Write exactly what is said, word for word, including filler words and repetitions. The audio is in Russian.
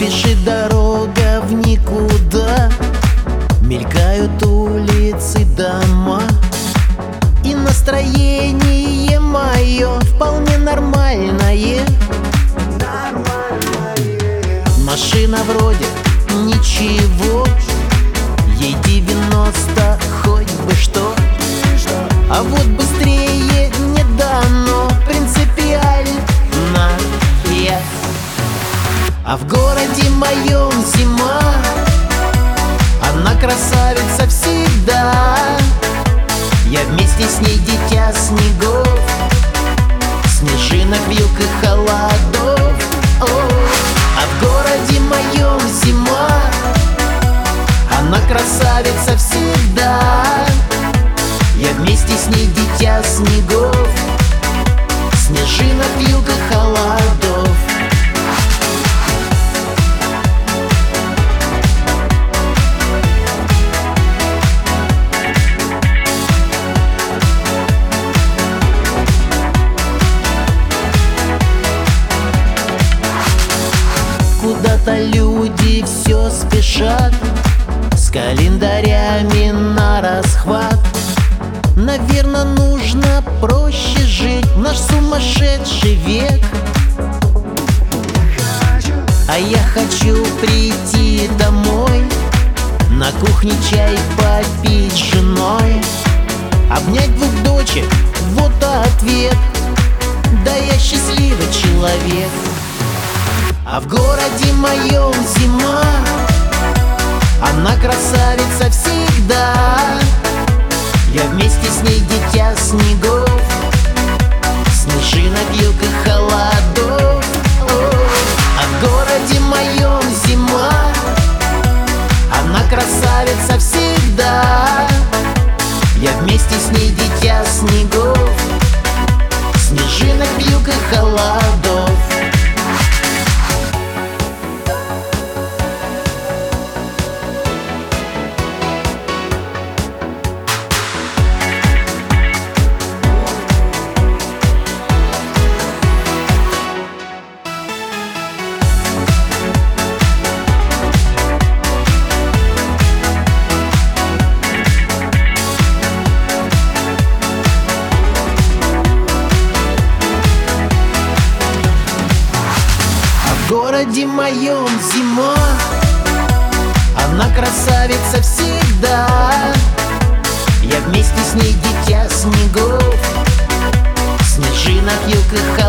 Спешит дорога в никуда, мелькают улицы, дома, и настроение мое вполне нормальное. Машина вроде ничего, ей девяносто, хоть бы что. А вот быстрее не дано, принципиально я. А в городе моем зима, она красавица всегда. Я вместе с ней дитя снегов, снежинок, вьюг и холодов. О, а в городе моем зима, она красавица всегда. Я вместе с ней дитя снегов, снежинок, вьюг и холодов. Куда-то люди все спешат, с календарями на расхват. Наверно, нужно проще жить в наш сумасшедший век. А я хочу прийти домой, на кухне чай попить с женой, обнять двух дочек, вот ответ. Да я счастливый человек. А в городе моем зима, она красавица всегда. Я вместе с ней дитя снегов, снежинок, вьюг и холодов. О, а в городе моем зима, она красавица всегда. Я вместе с ней дитя снегов, снежинок, вьюг и холодов. В городе моем зима, она красавица всегда. Я вместе с ней дитя снегов, снежинок, вьюг и холодов.